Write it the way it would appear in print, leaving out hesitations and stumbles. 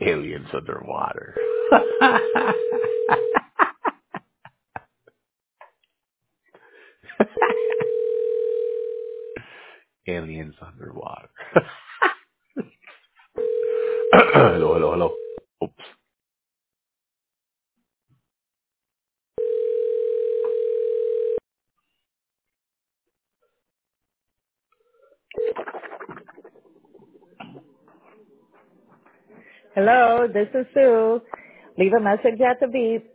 Aliens underwater. Aliens underwater. Hello, hello, hello. Oops. Hello, this is Sue. Leave a message at the beep.